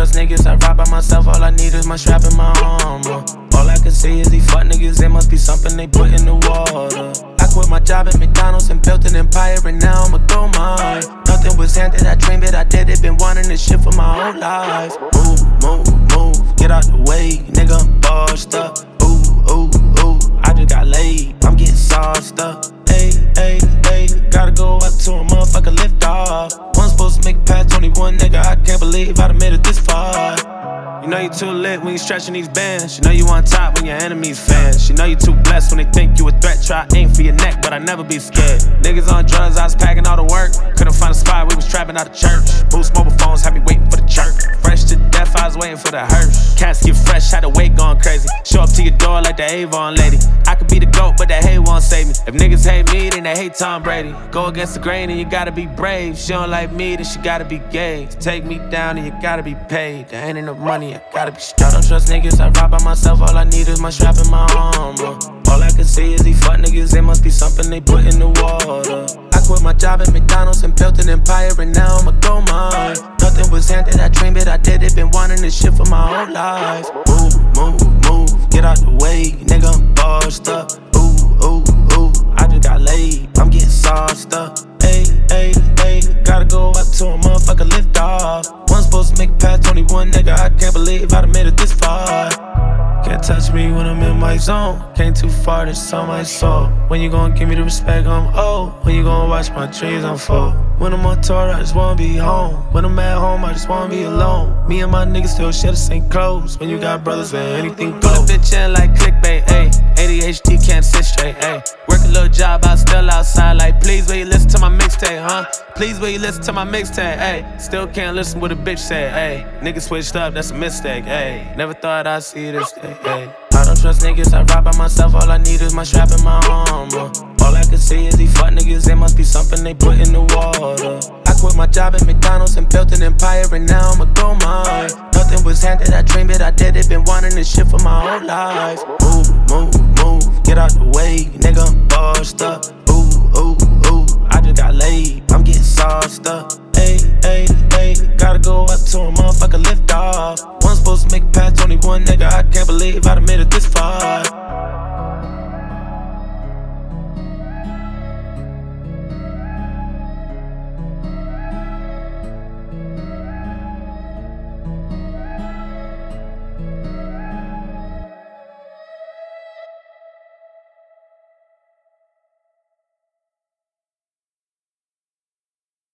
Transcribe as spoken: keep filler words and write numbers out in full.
trust niggas, I ride by myself. All I need is my strap and my armor. All I can see is these fuck niggas, it must be something they put in the water. I quit my job at McDonald's and built an empire, and now I'ma go mine. Nothing was handed, I dreamed it, I did it. Been wanting this shit for my whole life. Move, move, move, get out the way, nigga, I'm bossed up. Ooh, ooh, ooh, I just got laid, I'm getting sauced up. Hey, hey, hey, gotta go up to a motherfucker, lift off. One supposed to make it past twenty-one, nigga, I can't believe I done made it this far. You know you too lit when you stretching these bands. You know you on top when your enemies fans. You know you too blessed when they think you a threat. Try aim for your neck, but I never be scared. Niggas on drugs, I was packing all the work. Couldn't find a spot, we was trapping out of church. Boost mobile phones, had me waiting for the church. Fresh to death, I was waiting for the hearse. Cats get fresh, had the weight going crazy. Show up to your door like the Avon lady. I could be the GOAT, but that hate won't save me. If niggas hate me, then they hate Tom Brady. Go against the grain and you gotta be brave. She don't like me, then she gotta be gay. To take me down and you gotta be paid. There ain't enough money, I gotta be straight. I don't trust niggas, I ride by myself. All I need is my strap and my armor. All I can see is these fuck niggas, it must be something they put in the water. I quit my job at McDonald's and built an empire, and now I'ma go mine. Nothing was handed, I dreamed it, I did it. Been wanting this shit for my whole life. Move, move, move, get out the way, nigga, I'm bossed up. Ooh, ooh, ooh, I just got laid, I'm getting sauced up. Hey, hey, hey, gotta go up to a motherfucker, lift off. One supposed to make it past twenty-one, nigga, I can't believe I done made it this far. Can't touch me when I'm in my zone. Came too far, that's on my soul. When you gon' give me the respect I'm owed? When you gon' watch my dreams unfold? When I'm on tour, I just wanna be home. When I'm at home, I just wanna be alone. Me and my niggas still share the same clothes. When you got brothers, man, anything goes. Pull a bitch in like clickbait, ayy. A D H D can't sit straight, ayy. Work a little job, I still outside. Like, please, will you listen to my mixtape, huh? Please, will you listen to my mixtape, ayy. Still can't listen what a bitch said, ayy. Niggas switched up, that's a mistake, ayy. Never thought I'd see this day, ayy. I don't trust niggas, I ride by myself. All I need is my strap and my armor. All I can see is these fuck niggas, it must be something they put in the water. I quit my job at McDonald's and built an empire, and now I'ma go mine. Nothing was handed, I dreamed it, I did it. Been wanting this shit for my whole life. Move, move, move, get out the way, nigga, I'm bossed up. Ooh, ooh, ooh, I just got laid, I'm getting sauced up. Hey, hey, hey, gotta go up to him.